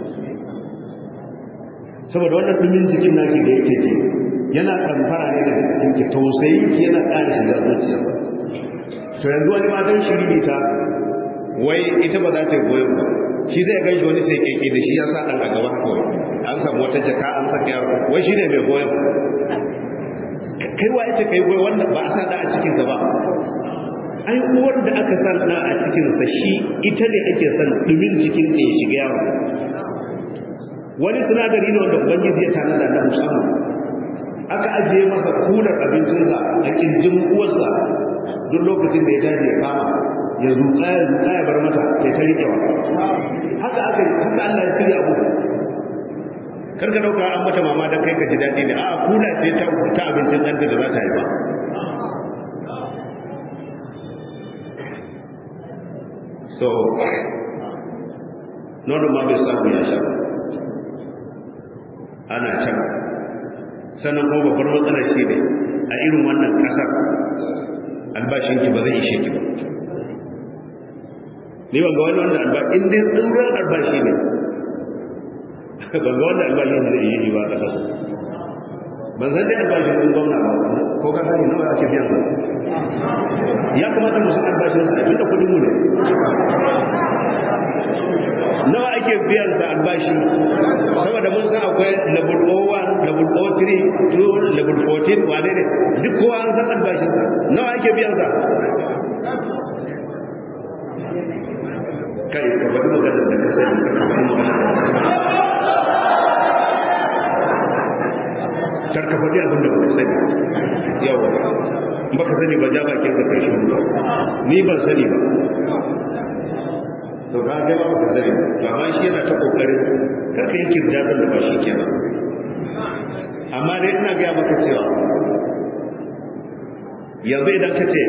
saboda wannan dumin jikin naki da yake ji yana kamfara ne da jikin ki tausayin ki yana ƙara shiga zuciya to yanzu wani ma dan shirbi ta wai ita ba za ta goyon ba shi zai gan shi wani sai keke da shi ya sa ɗan a gaba kawai an samu wata jaka an saka yaro wai shi ne mai goyon kai wa ita kai goyon wanda ba a sa da a cikinsa ba ai uwar da aka sa da a cikinsa shi ita ne ake son dumin jikin ya shiga yaro wani sinadari ne wanda ubangiji ya tanada na musamman aka ajiye masa kular abincinsa a kirjin uwarsa duk lokacin da ya tashi ya kama ya zuƙa ya zuƙa ya bar mata ya ta riƙewa haka aka haka Allah ya shirya abu kar ka dauka an mata mama dan kai ka ji daɗi ne a kula ce ta ta abincin ɗanta da za ta haifa so nono ma bai samu ya sha ana can sannan kuma babbar matsalar shi ne a irin wannan ƙasar albashinki ba zai ishe ki ba ni ban ga wani wanda albashi in dai tsuran albashi ne ban ga wanda albashin zai iya yi ba a ƙasar ban san dai albashin ɗin gwamna ba ko ka sani nawa ake biyan sa ya kamata mu san albashin sa abinda kuɗin mu ne nawa ake biyan sa albashi saboda mun san akwai level oh one level oh three to level fourteen wane ne duk kowa an san albashin sa nawa ake biyan sa kai ka bari magana da ka sani karka faɗi abin da baka sani yawa baka sani ba ja bakin ka kai shi ni ban sani ba to ka ga ba ka sani to amma shi yana ta kokarin karka yanke jazan da ba shi kenan amma dai ina ga maka cewa yanzu idan ka ce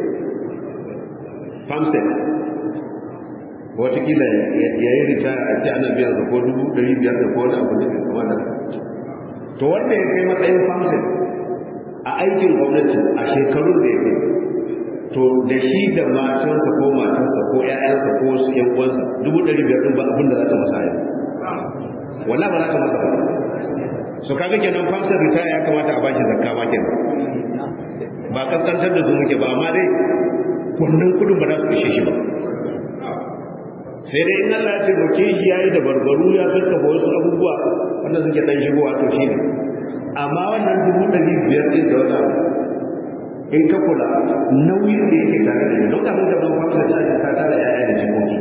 famsek watakila ya yi ritaya a ce ana biyan sa ko dubu ɗari biyar da ko wani abu da kamar da to wanda ya kai matsayin famsek a aikin gwamnati a shekarun da ya kai to da shi da matansa ko matansa ko ƴaƴansa ko wasu ƴan uwansa dubu ɗari biyar ɗin ba abin da za ta masa yau wala ba za ta masa ba so kaga kenan famsek ritaya ya kamata a bashi zakka ma kenan ba kaskantar da su muke ba amma dai wannan kudin ba za su ishe shi ba sai dai in Allah ya ce roke shi yayi da barbaru ya saka wasu abubuwa wanda suke dan shigowa to shi ne amma wannan dubu ɗari biyar ɗin da wata in ka kula nauyin da yake tare da shi lokacin da ban famsa ta ta tare yaya da jikoki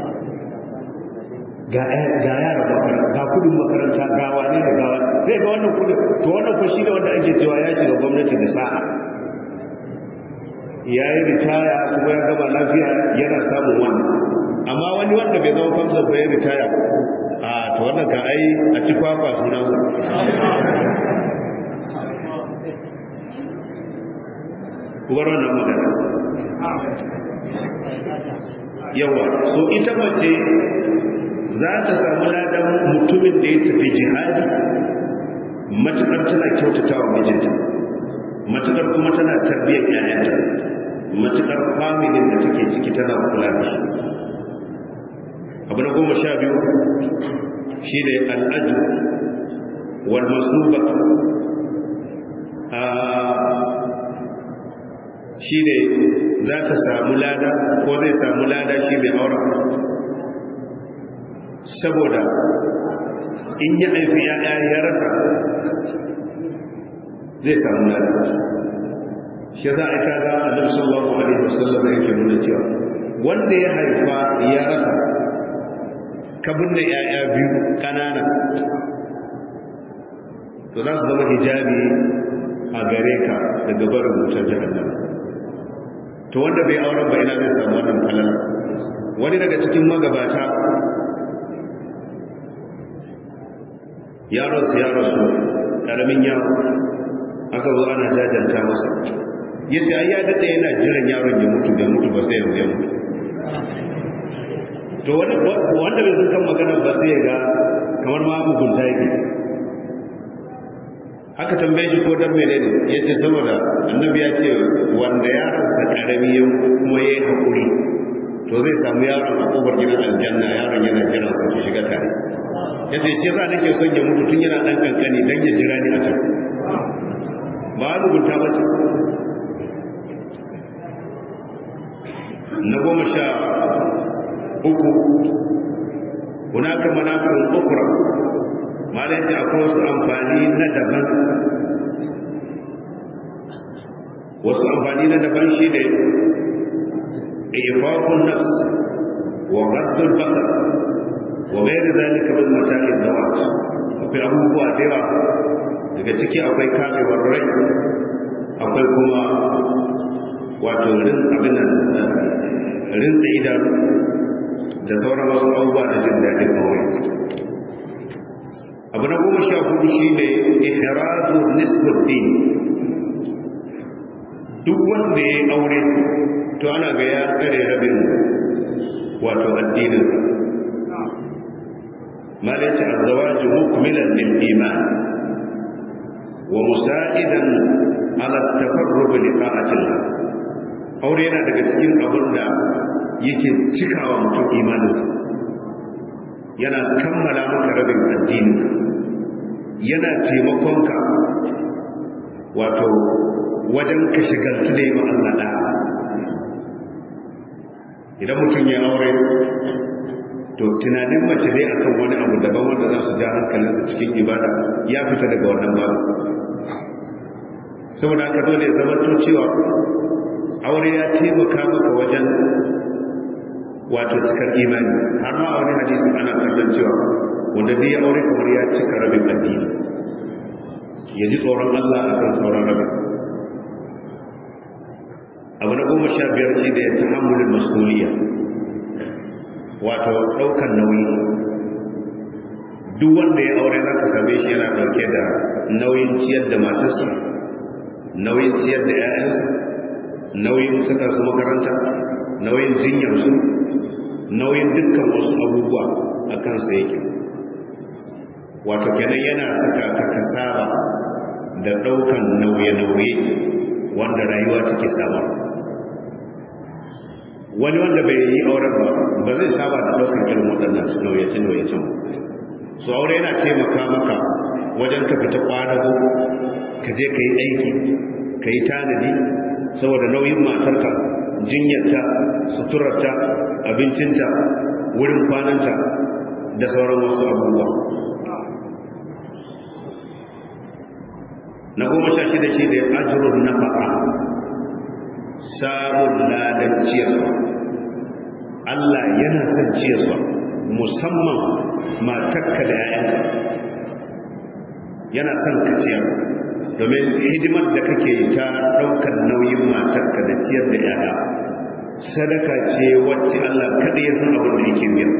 ga ga yara ga kudin makaranta ga wane da ga sai ga wannan kudin to wannan ko shi ne wanda ake cewa ya shiga gwamnati da sa'a ya yi ritaya kuma ya gama lafiya yana samun wannan amma wani wanda bai zama famsa ba ya ritaya a to wannan ka ai a ci kwakwa sunansa kubar wannan magana yawa so ita mace za ta samu ladan mutumin da ya tafi jihadi matuƙar tana kyautata wa mijinta matuƙar kuma tana tarbiyyar ƴaƴanta matuƙar familin da take ciki tana kula da shi abu na goma sha biyu shi ne al'adu wal masuba shi ne za ta samu lada ko zai samu lada shi mai aura saboda in ya haifi ya'ya ya rasa zai samu lada shi za a ita ga annabi sallallahu alaihi wasallam yake nuna cewa wanda ya haifa ya rasa ka binne ya'ya biyu kanana to za su zama hijabi a gare ka daga barin wutar jahannama to wanda bai auren ba ina zai samu wannan falala wani daga cikin magabata yaron su yaro su karamin yaro aka zo ana jajanta masa yace ai ya dade yana jiran yaron ya mutu da mutu ba sai yanzu ya mutu to wanda wanda bai san kan magana ba sai ga kamar ma mugunta yake aka tambaye shi ko dan menene yace saboda annabi ya ce wanda yaron sa karami ya kuma yayi hakuri to zai samu yaron a kofar gidan aljanna yaron yana jira sa su shiga tare yace ce za nake son ya mutu tun yana dan kankani dan ya jira ni a can ba rubuta ba ce na goma sha uku hunaka manafi'un ukhra malai ce akwai wasu amfani na daban wasu amfani na daban shi ne ifafun nafs wa ghaddul basar wa ghayr zalika min mata'id zawat akwai abubuwa da yawa daga ciki akwai kamewar rai akwai kuma wato rin abin nan rinsa idanu da sauran wasu abubuwa da jin daɗin aure abu na goma sha hudu shi ne ihraju nisbuddin duk wanda ya yi aure to ana ga ya tsare rabin wato addininsa malaci azzawaju mukmilan lil iman wa musa'idan ala tafarrub li ta'atillah aure yana daga cikin abin da yake cikawa mutum imaninsa yana kammala maka rabin addininka yana taimakonka wato wajen ka shigaltu da yi wa Allah da idan mutum ya aure to tunanin mace dai akan wani abu daban wanda za su ja hankalinsa cikin ibada ya fita daga wannan babu saboda haka dole ya zama to cewa aure ya taimaka maka wajen wato cikar imani har ma a wani hadisi ana kallon cewa wanda dai ya aure kamar ya cika rabin addini ya ji tsoron Allah akan sauran rabin abu na goma sha biyar shi da ya tahammulin masuliya wato ɗaukar nauyi duk wanda ya aure za ka same shi yana ɗauke da nauyin ciyar da matarsa nauyin ciyar da 'ya'yansa nauyin saka su makaranta nauyin jinyarsu nauyin dukkan wasu abubuwa a kansa yake wato kenan yana saka ka kasaba da ɗaukan nauye-nauye wanda rayuwa take sama wani wanda bai yi auren ba ba zai saba da ɗaukan irin waɗannan nauye-nauyecin su aure yana taimaka maka wajen ka fita ƙwadago ka je ka yi aiki ka yi tanadi saboda nauyin matarka jinyarta suturarta abincinta wurin kwananta da sauran wasu abubuwa na goma sha shida shi da ajrun nafaqa samun ladan ciyarwa Allah yana son ciyarwa musamman matarka da 'ya'yanka yana son ka ciyar domin hidimar da kake ta ɗaukar nauyin matarka da ciyar da 'ya'ya sadaka ce wacce Allah kaɗai ya san abin da yake biya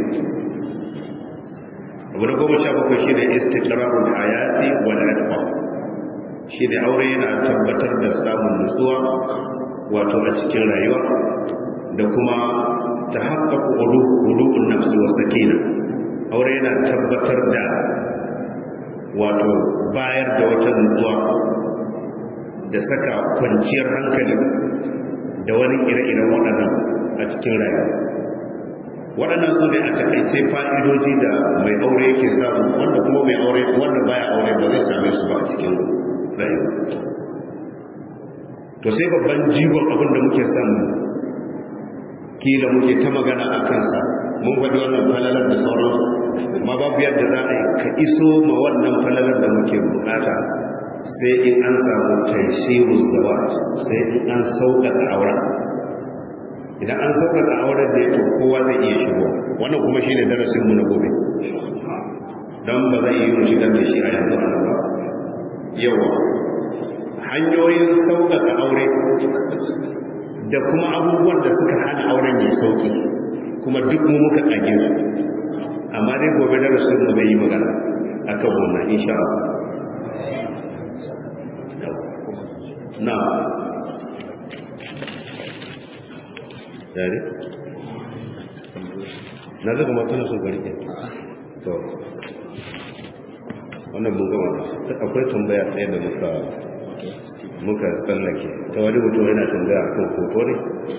abu na goma sha bakwai shi ne istiqrarul hayati wal adfa shi ne aure yana tabbatar da samun nutsuwa wato a cikin rayuwa da kuma ta haƙaƙa ulu'un nafsi wa sakina aure yana tabbatar da wato bayar da wata nutsuwa da saka kwanciyar hankali da wani ire-iren waɗannan a cikin rayuwa waɗannan su ne a takaice fa'idoji da mai aure yake samu wanda kuma mai aure wanda baya aure ba zai same su ba a cikin rayuwa to sai babban jigon abin da muke samu kila muke ta magana a kansa mun faɗi wannan falalar da sauransu amma babu yadda za a yi ka iso ma wannan falalar da muke bukata sai in an samu taishiru zawa sai in an sauƙaƙa auren idan an sauƙaƙa auren da ya to kowa zai iya shigo wannan kuma shi ne darasinmu na gobe don ba zai yi mu shigar da shi a yanzu a nan ba yawa hanyoyin sauƙaƙa aure da kuma abubuwan da suka hana auren ya sauƙi kuma duk mu muka ƙage su amma dai gobe darasin mu zai yi magana akan wannan insha Allah na dare na zaka mata su gari to wannan mun gama akwai tambaya ɗaya da muka muka tsallake ta wani mutum yana tambaya akan hoto ne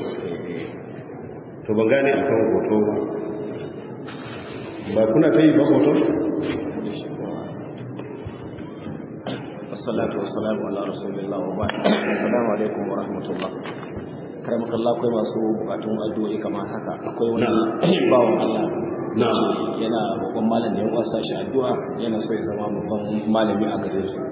to ban gane akan hoto ba kuna ta yi ba hoto assalatu wassalamu ala rasulillah wa ba'd assalamu alaikum wa rahmatullah karamakallah akwai masu bukatun addu'o'i kamar haka. Akwai wani bawon Allah yana babban malam da ya wasa shi addu'a yana so ya zama babban malami a gare su.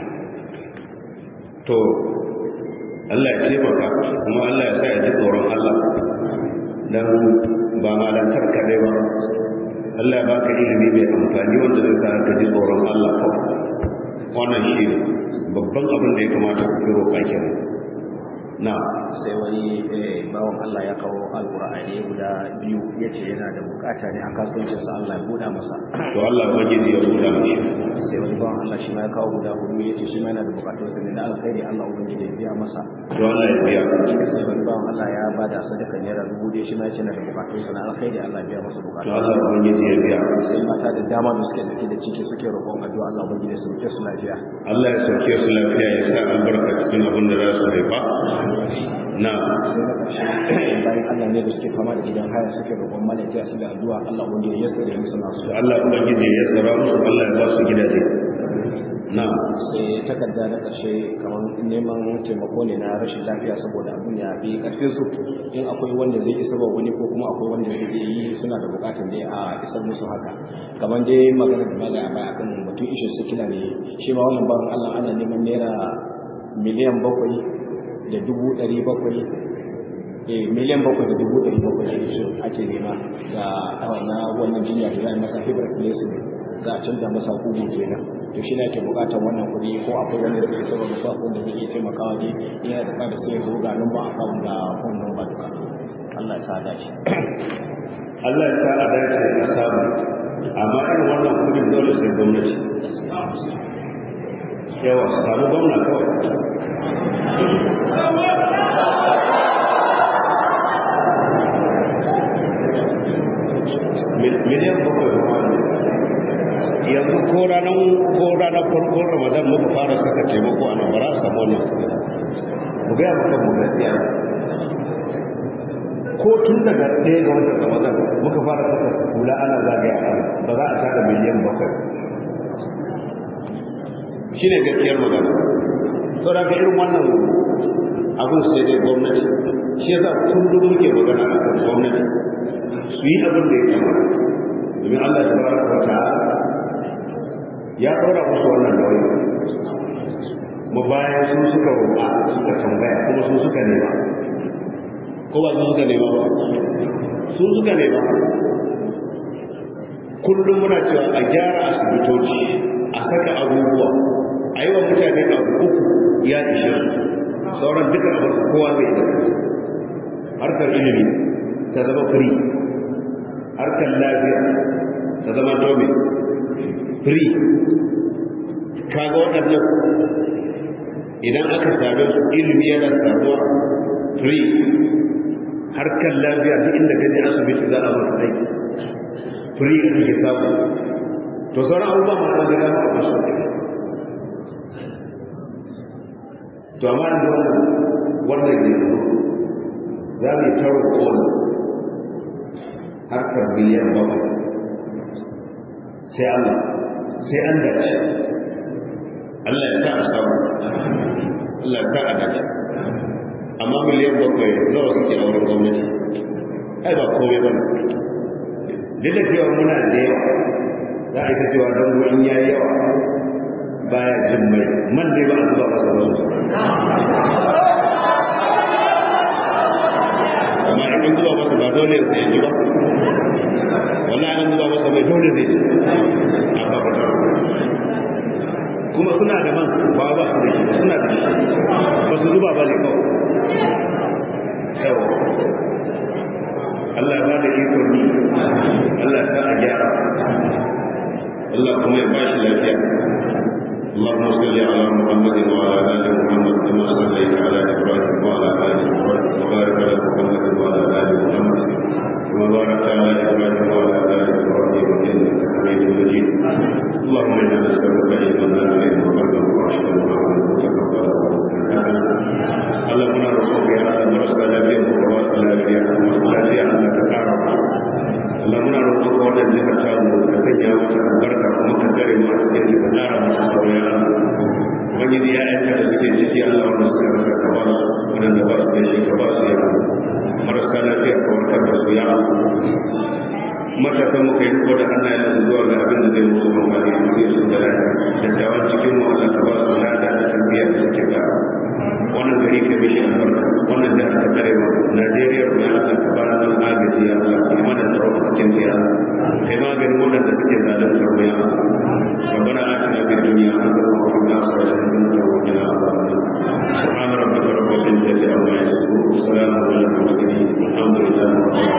To Allah ya taimaka kuma Allah ya sa ya ji tsoron Allah dan ba malantar kaɗai ba. Allah ya baka ilimi mai amfani wanda zai sa ka ji tsoron Allah kawai. Wannan shi babban abin da ya kamata ku kiro kakin. Na sai wani bawan Allah ya kawo alƙur'ani guda biyu ya ce yana da bukata ne a kasuwancinsa Allah ya buɗa masa. To Allah ubangiji ya buɗa mishi. Sai wani bawan Allah shi ma ya kawo guda hudu ya ce shi ma yana da bukatun sa ne na alkhairi Allah ubangiji ya biya masa. To Allah ya biya. Sai wani bawan Allah ya bada sadaka naira dubu ɗaya shi ma ya ce yana da bukatun sa na alkhairi Allah ya biya masa bukatun. To Allah ubangiji ya biya. Sai mata da dama da suke dauke da ciki suke roƙon addu'a Allah ubangiji ya sauke su lafiya. Allah ya sauke su lafiya ya sa albarka cikin abin da za su haifa. Na bayan Allah ne da suke fama da gidan haya suke roƙon malaka su da addu'a Allah ubangiji ya yassare musu nasu. Allah ubangiji ya yassara musu Allah ya ba su gidaje. Na sai takarda na ƙarshe kamar neman taimako ne na rashin lafiya saboda abin ya bi karfin su in akwai wanda zai isa ba wani ko kuma akwai wanda zai yi suna da buƙatar dai a isar musu haka kamar dai magana da magana baya kan batun ishin sikila ne shi ma wannan bawan Allah ana neman naira miliyan bakwai da dubu ɗari bakwai eh miliyan bakwai da dubu ɗari bakwai da shi ake nema ga na wannan jinya da za a masa hibra placement za a canza masa kugu kenan to shi ne ake bukatar wannan kuɗi ko akwai wanda zai isa ba musa ko da zai iya taimakawa dai yana da kada sai ya zo ga nan ba a kawo da phone number duka Allah ya sa dace Allah ya sa a dace a samu amma irin wannan kuɗin dole sai gwamnati yawa samu gwamna kawai miliyan bakwai yanzu ko ranar ko ranar farkon ramadan muka fara saka taimako a nan ba za a samu wannan kuɗi mu gaya maka mu gaskiya ko tun daga ɗaya ga watan ramadan muka fara saka hula ana zagaya a ba za a tara miliyan bakwai shi ne gaskiyar magana saboda ka irin wannan abin sai dai gwamnati shi yasa kullum muke magana a kan gwamnati su yi abin da ya kamata domin Allah ta baraka wa ta'ala ya ɗora musu wannan nauyi mu bayan su suka roƙa suka tambaya kuma su suka nema ko ba su suka nema ba su suka nema kullum muna cewa a gyara asibitoci a saka abubuwa a yi wa mutane abu uku ya ishe sauran duka abu kowa zai da harkar ilimi ta zama free harkar lafiya ta zama domin free kaga waɗannan idan aka same su ilimi yana samuwa free harkar lafiya duk inda ka je asibiti za a maka aiki free a cikin samu to sauran abubuwa masu da gama a masu to amma da wannan ne za mu yi taro kowane harkar biliyan bakwai sai Allah sai an dace Allah ya sa a samu Allah ya sa a dace amma miliyan bakwai nawa suke a wurin gwamnati ai ba komai ba duk da cewa muna da yawa za a yi ta cewa don in ya yi yawa baya jin mai man dai ba a zuba masa ba amma in zuba masa ba dole sai ya ji ba wallahi an zuba masa mai dole zai ji a kafatar kuma suna da man ba ba su da shi suna da shi ba su zuba ba ne kawai yawa Allah ba da ikon ni Allah ta a gyara Allah kuma ya bashi lafiya اللهم صل على محمد وعلى ال محمد كما صليت على ابراهيم وعلى ال ابراهيم وبارك على محمد وعلى ال محمد كما باركت على ابراهيم وعلى ال ابراهيم انك حميد مجيد اللهم انا نسالك علما نافعا وقلبا خاشعا وعملا متقبلا ورزقا حسنا اللهم نرزقك يا رب مرسل لك وواصل لك وصلاه انك تعرف اللهم نرزقك wannan jihar tamu ka sanya mata albarka kuma ka tare mu a cikin ka tsara mata sauriya ubangiji ya yanka da suke ciki Allah wanda suka rasa ba su wadanda ba su da shi ka ba su yabo marasa lafiya ka warkar da su ya matasan muka yi riko da Allah ya zuwa ga abin da zai musu amfani a cikin su da lafiya dattawan cikin mu Allah ka ba su lada da tarbiyya da suke ga wannan gari ka mishi albarka wannan da aka tare mu Najeriya mu ya Allah ka ba mu agaji ya Allah ka mana tsaro a cikin ya kai maganin wadanda suke zaluntar mu ya Allah ربنا آتنا في الدنيا حسنة وفي الآخرة حسنة وقنا عذاب النار سبحان ربك رب العزة عما يصفون وسلام على المرسلين والحمد لله رب العالمين